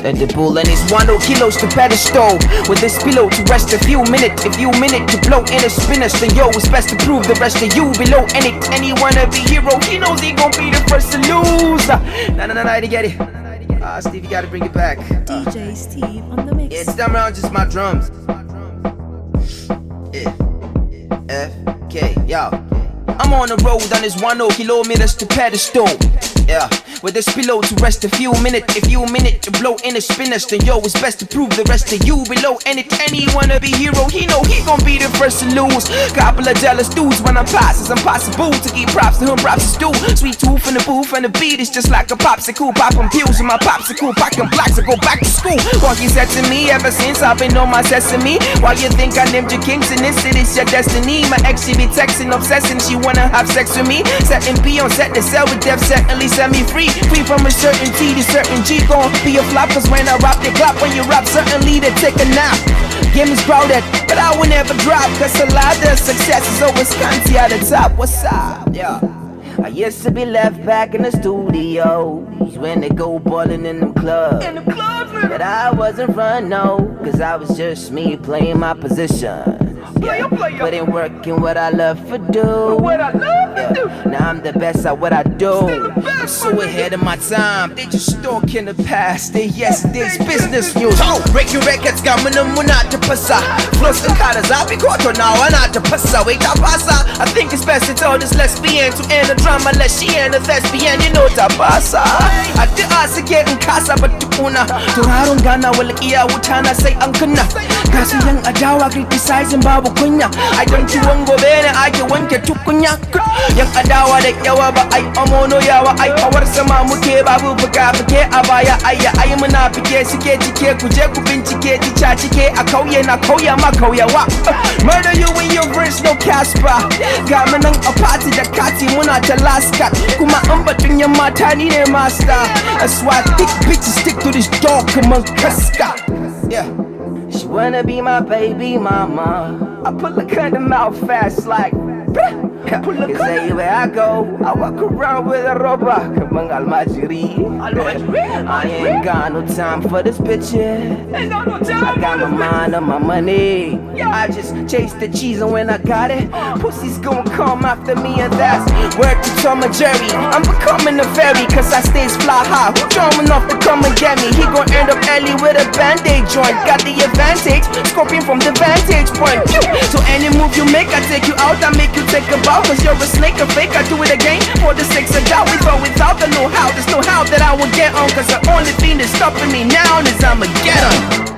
Let the bull and his 1 kilos to pedestal. With this pillow to rest a few minutes to blow in a spinners. Then yo, it's best to prove the rest of you below. Any wanna be hero, he knows he gon' be the first to lose. Nah, to get it. Steve, you gotta bring it back. DJ Steve on the mix. Yeah, it's done around just my drums. F, K, yo. I'm on the road on this 1 kilometers to pedestal. Yeah, with this pillow to rest a few minutes to blow in the spinners. Then yo, it's best to prove the rest of you below. Any wanna be hero, he know he gon' be the first to lose. Couple of jealous dudes when I'm past, it's impossible to give props to him, props to do. Sweet tooth in the booth and the beat is just like a popsicle. Poppin' pills in my popsicle, packing blocks, I go back to school. What he said to me ever since I've been on my sesame. Why you think I named you kings in this? It is your destiny. My ex, she be texting, obsessing, she wanna have sex with me. Setting B on set, the cell with death, certainly set me free. Free from a certain T, the certain G gon' be a flop. Cause when I rap, they clap. When you rap, certainly they take a nap. Game is crowded, but I will never drop. Cause a lot of success is always Scanty at the top. What's up? Yeah. I used to be left back in the studios when they go ballin' in them clubs. But I wasn't front, no, cause I was just me playing my position. Yeah, but in working what I love to do. Now I'm the best at what I do. I'm so ahead of my time. They just stalking the past. They yesterday's business news. Breaking records, gamana muna ta pasa. Flows the colors, I'll be caught on now. Ana ta pasa, wait ta pasa. I think it's best to tell this lesbian to end the drama, unless she ain't a thespian. You know ta pasa. I did ask again in casa, but tukuna. Turarong gana wala iya wutana say ang kana. Kasi yang adawa criticizing babu kunya. I don't you want go bene, I can want you to kunya. Yang adawa da yawa ba ai amono yawa ai awar sama muke babu buka buke a baya ai muna bige suke cike ku je ku bincike tica cike a kauye na kauya ma kauyawa. Murder you in your verse no Casper. Ga mu nan a party da kati muna ta laska. Kuma an batun yan mata ni ne master. That's why thick bitches stick to this dog kaman kaska. Yeah. She wanna be my baby mama. I pull her cut them out fast like cause everywhere I go, I walk around with a roba. Kamang almajiri. I ain't got no time for this picture. I got my mind on my money. I just chase the cheese and when I got it, pussy's gonna come after me and that's word to Tom and Jerry. I'm becoming a fairy cause I stays fly high. Who drunk enough to come and get me? He gon' end up early with a band-aid joint. Got the advantage, scorpion from the vantage point. So any move you make, I take you out, I make you take a bow. Cause you're a snake, a fake, I do it again for the sake of doubt. Without the know-how, there's no how that I will get on. Cause the only thing that's stopping me now is I'ma get on.